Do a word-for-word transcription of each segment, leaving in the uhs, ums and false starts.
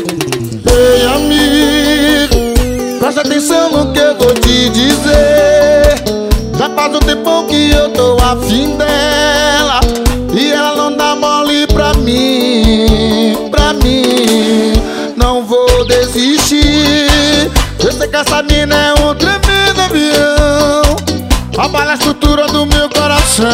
Ei, amigo, presta atenção no que eu vou te dizer. Já faz um tempo que eu tô afim dela e ela não dá mole pra mim, pra mim. Não vou desistir. Eu sei que essa mina é um tremendo avião, abala a estrutura do meu coração.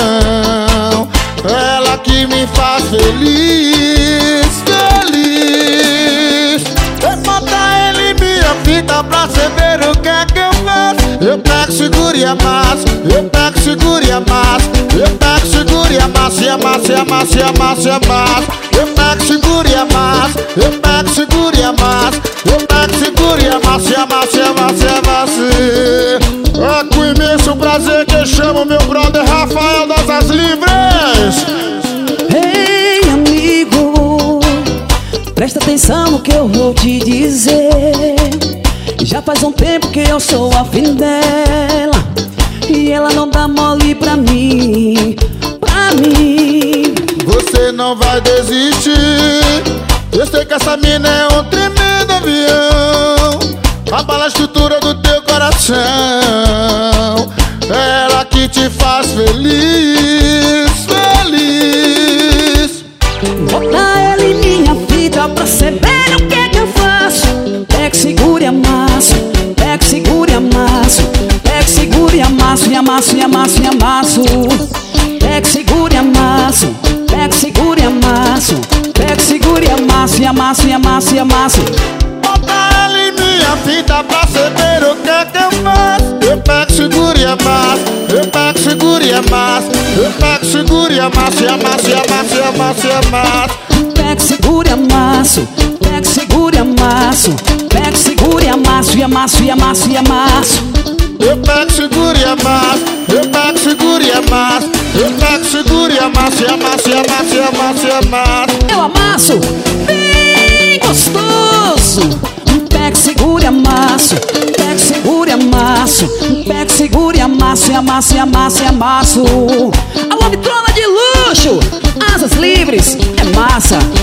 Ela que me faz feliz, feliz. Eu boto ele em minha fita pra cê ver o que é que eu faço. Eu pego, seguro e amasso, eu pego, seguro e amasso, eu pego, seguro e amasso, e amasso, e amasso, e amasso, e amasso. Eu pego, seguro e amasso, eu pego, seguro e amasso, eu pego, seguro e amasso, e amasso, e amasso, e amasso. É com imenso prazer que eu chamo meu brother Rafael das As Livres. Ei, amigo, presta atenção no que eu vou te dizer. Já faz um tempo que eu sou afim dela e ela não dá mole pra mim, pra mim. Você não vai desistir. Eu sei que essa mina é um tremendo avião, abala a estrutura do teu coração. Ela que te faz feliz, feliz. Bota ela em minha fita pra cê ver o que é que eu faço. Pega, segura e amasso, pega, segura e amasso, pega, segura e amasso, e amasso, e amasso, e amasso. Pega, segura e amasso, pega, segura e amasso, pega, segura e amasso, e amasso, e amasso, e amasso. Bota ela em minha fita pra cê ver o que é que eu faço. Eu pego, seguro e amasso, eu pego, seguro e amasso, eu pego, seguro e amasso, e amasso, e amasso, e amasso, e amasso. Pega, segura e amasso, pega, segura e amasso, pega, segura e amasso, e amasso, e amasso, e amasso. Eu pego, seguro e amasso, eu pego, seguro e amasso, eu pego, seguro e amasso, e amasso, e amasso, e amasso, e amasso. Eu amasso bem gostoso. Pega, segura e amasso, pega, segura e amasso, pega, segura e amasso, e amasso, e amasso, e amasso. Alô, vitrola de luxo, Asas Livres, é massa.